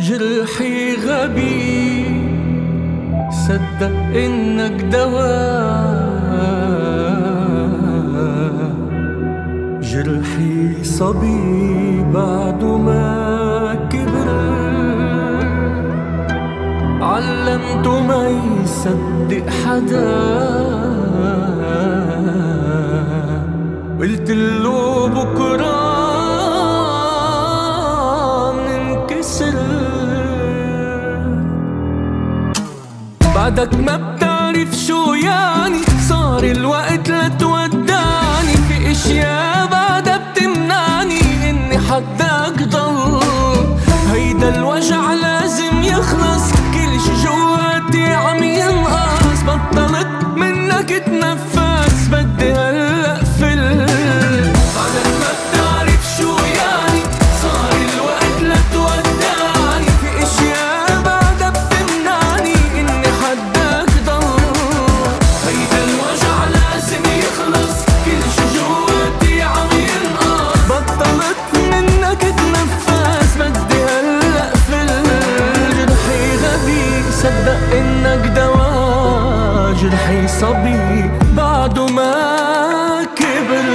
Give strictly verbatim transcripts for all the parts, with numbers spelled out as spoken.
جرحي غبي صدق إنك دواء، جرحي صبي بعد ما كبر، علمته ما يصدق حدا، قلتله بكرة مننكسر. بعدك ما بتعرف شو يعني، صار الوقت لتودعني، في اشياء بعدها بتمنعني اني حدك ضل. هيدا الوجع لازم يخلص، كل شي جواتي عم ينقص، بطلت منك اتنفس بدي هلأ فل. بعدك ما بتعرف شو يعني، صار الوقت لتودعني، في اشياء بعدها بتمنعني اني حدك ضل. هيدا الوجع لازم يخلص، كل شي جواتي عم ينقص، بطلت منك اتنفس بدي هلأ فل. جرحي غبي صدق انك دواء، جرحي صبي بعده ما كبر.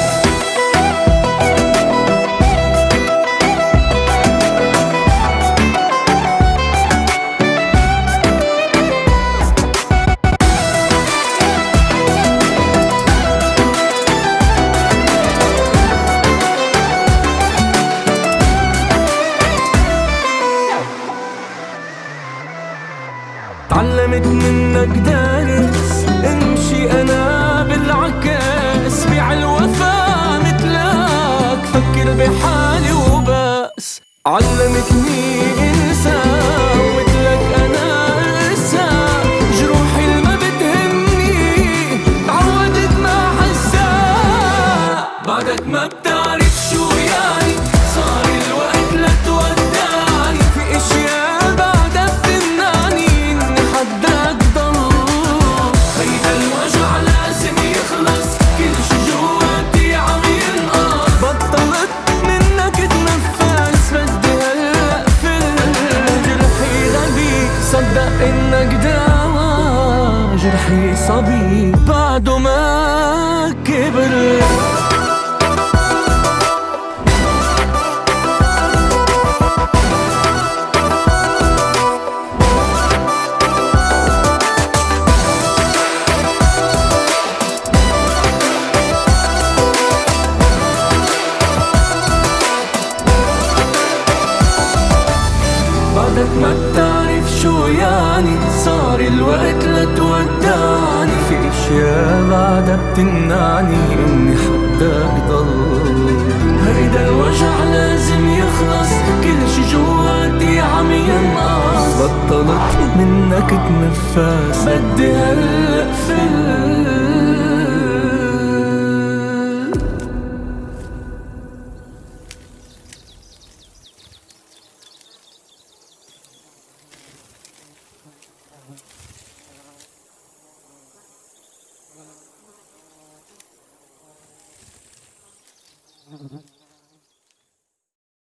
تعلمت منك دارس، امشي انا بالعكاس، بيع الوفا مثلك فكر بحالي وبس. علمتني انسى ومثلك انا انسى، جروحي اللي ما بتهمني تعودت ما حسا. بعدك ما بتعرف شو يعني، صار الوقت لتودعني، في اشياء بعدها بتمنعني اني حدك ضل. هيدا الوجع لازم يخلص، كل شي جواتي عم ينقص، بطلت منك اتنفس بدي هلأ فل. جرحي غبي صدق انك دواء، جرحي صبي بعده ما كبر. بعدك ما بتعرف شو يعني، صار الوقت لتودعني، في اشياء بعدها بتمنعني اني حدك ضل. هيدا الوجع لازم يخلص، كل شي جواتي عم ينقص، بطلت منك اتنفس بدي هلأ فل.